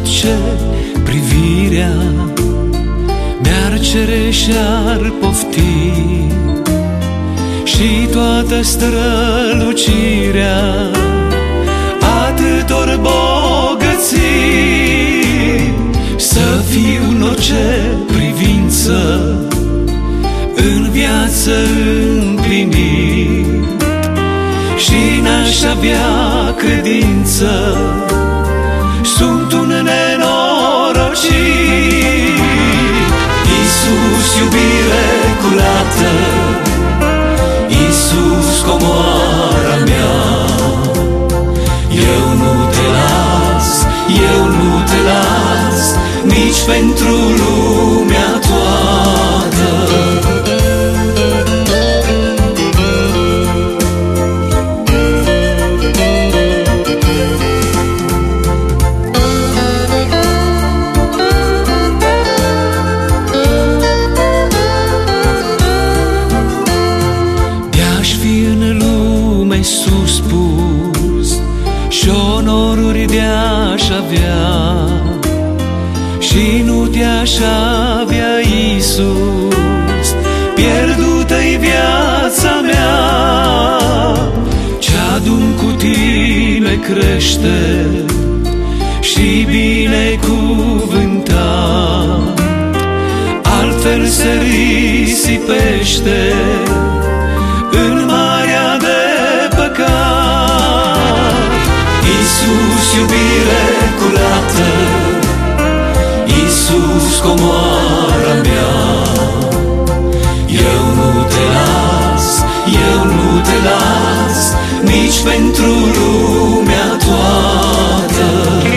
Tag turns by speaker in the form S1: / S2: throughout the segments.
S1: tot ce privirea mi-ar cere și-ar pofti, și toată strălucirea atâtor bogății, să fiu în orice privință în viață împlinit, și n-aș avea credință, sunt un nenorocit. Iisus, iubire curată, Iisus, comoara mea, eu nu te las, eu nu te las, nici pentru lumea toată. Sus pus și onoruri de-aș avea, și nu te-aș avea, Iisus, pierdută-i viața mea. Ce-adun cu tine crește și binecuvântat, altfel se risipește în marea de Iisus, iubire curată, Iisus, comoara mea, eu nu te las, eu nu te las, nici pentru lumea toată.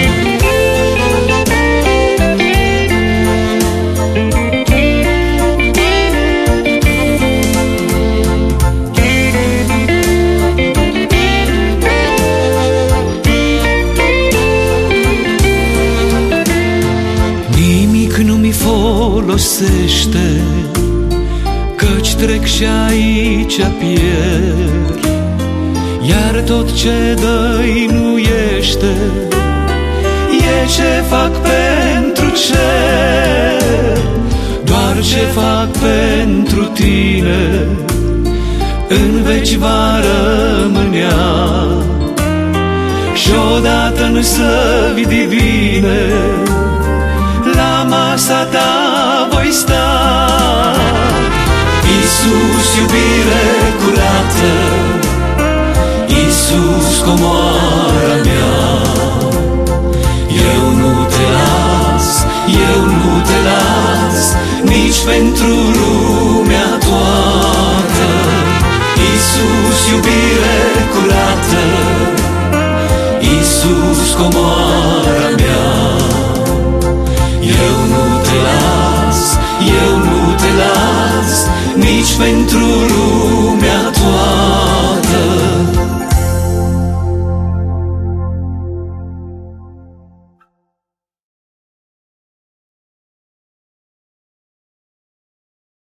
S1: Folosește, căci trec și aici pierd, iar tot ce dăinuiește e ce fac pentru cer. Doar ce fac pentru tine în veci va rămânea, și odată în slăvi divine la masa ta voi sta. Iisus, iubire curată, Iisus, comoara mea, eu nu te las, eu nu te las, nici pentru lumea toată. Iisus, iubire curată, Iisus, comoara mea, eu nu te las, eu nu te las, nici pentru lumea